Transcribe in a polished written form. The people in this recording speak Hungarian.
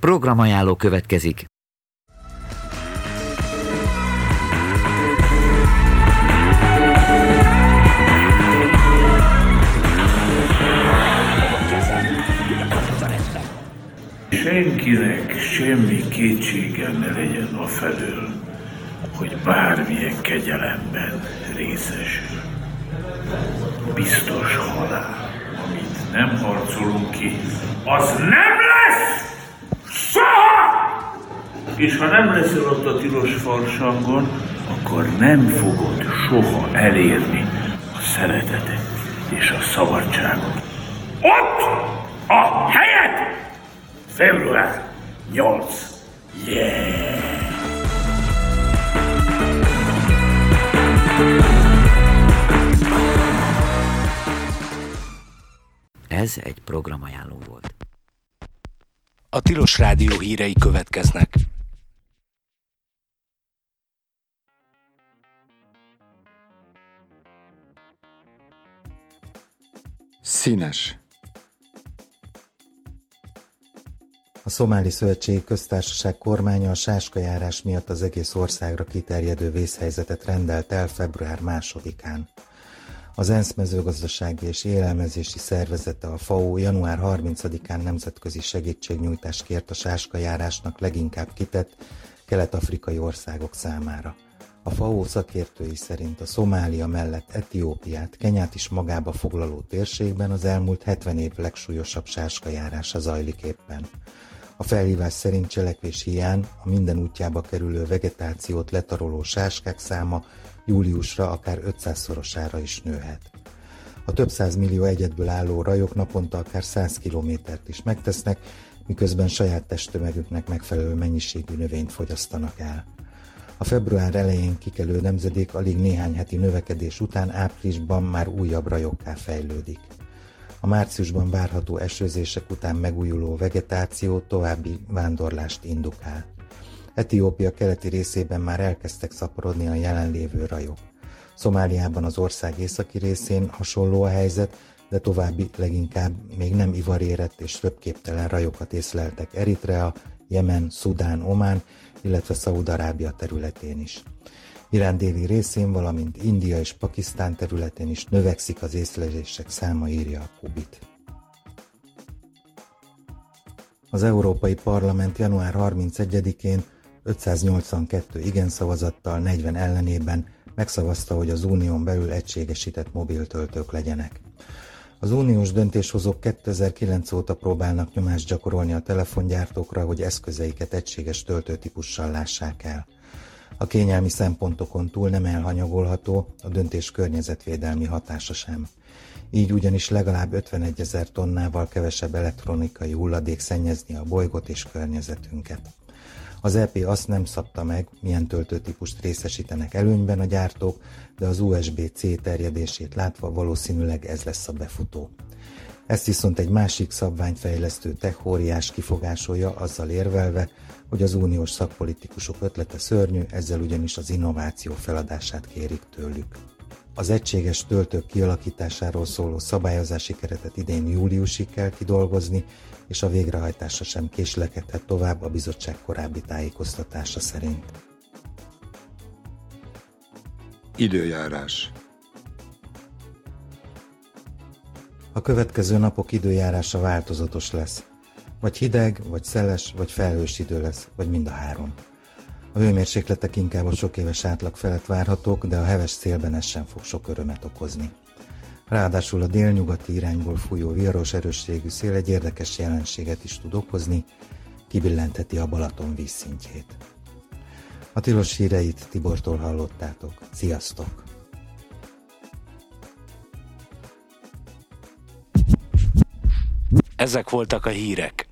Programajánló következik. Senkinek semmi kétsége ne legyen afelől, hogy bármilyen kegyelemben részesül. Biztos halál, amit nem harcolunk ki, az nem lesz soha! És ha nem leszel ott a tilos farsangon, akkor nem fogod soha elérni a szeretetet és a szabadságot. Ott a helyed! Február 8. Yeah! Ez egy programajánló volt. A Tilos Rádió hírei következnek. Színes. A Szomáli Szövetségi Köztársaság kormánya a sáskajárás miatt az egész országra kiterjedő vészhelyzetet rendelt el február 2-án. Az ENSZ mezőgazdasági és élelmezési szervezete, a FAO január 30-án nemzetközi segítségnyújtást kért a sáskajárásnak leginkább kitett kelet-afrikai országok számára. A FAO szakértői szerint a Szomália mellett Etiópiát, Kenyát is magába foglaló térségben az elmúlt 70 év legsúlyosabb sáskajárása zajlik éppen. A felhívás szerint cselekvés hiány a minden útjába kerülő vegetációt letaroló sáskák száma júliusra akár 500-szorosára is nőhet. A több 100 millió egyedből álló rajok naponta akár 100 kilométert is megtesznek, miközben saját testtömegüknek megfelelő mennyiségű növényt fogyasztanak el. A február elején kikelő nemzedék alig néhány heti növekedés után áprilisban már újabb rajokká fejlődik. A márciusban várható esőzések után megújuló vegetáció további vándorlást indukál. Etiópia keleti részében már elkezdtek szaporodni a jelenlévő rajok. Szomáliában, az ország északi részén hasonló a helyzet, de további leginkább még nem ivarérett és röpképtelen rajokat észleltek Eritrea, Jemen, Szudán, Omán, illetve Szaúd-Arábia területén is. Irán déli részén, valamint India és Pakisztán területén is növekszik az észlelések száma, írja a Kubit. Az Európai Parlament január 31-én 582 igen szavazattal, 40 ellenében megszavazta, hogy az unión belül egységesített mobiltöltők legyenek. Az uniós döntéshozók 2009 óta próbálnak nyomást gyakorolni a telefongyártókra, hogy eszközeiket egységes töltőtípussal lássák el. A kényelmi szempontokon túl nem elhanyagolható a döntés környezetvédelmi hatása sem. Így ugyanis legalább 51 000 tonnával kevesebb elektronikai hulladék szennyezni a bolygót és környezetünket. Az EP azt nem szabta meg, milyen töltőtípust részesítenek előnyben a gyártók, de az USB-C terjedését látva valószínűleg ez lesz a befutó. Ezt viszont egy másik szabványfejlesztő techóriás kifogásolja, azzal érvelve, hogy az uniós szakpolitikusok ötlete szörnyű, ezzel ugyanis az innováció feladását kérik tőlük. Az egységes töltők kialakításáról szóló szabályozási keretet idén júliusig kell kidolgozni, és a végrehajtása sem késlekedhet tovább a bizottság korábbi tájékoztatása szerint. Időjárás. A következő napok időjárása változatos lesz. Vagy hideg, vagy szeles, vagy felhős idő lesz, vagy mind a három. A hőmérsékletek inkább a sok éves átlag felett várhatók, de a heves szélben ez sem fog sok örömet okozni. Ráadásul a délnyugati irányból fújó viharos erősségű szél egy érdekes jelenséget is tud okozni, kibillentheti a Balaton vízszintjét. A tilos híreit Tibortól hallottátok. Sziasztok! Ezek voltak a hírek.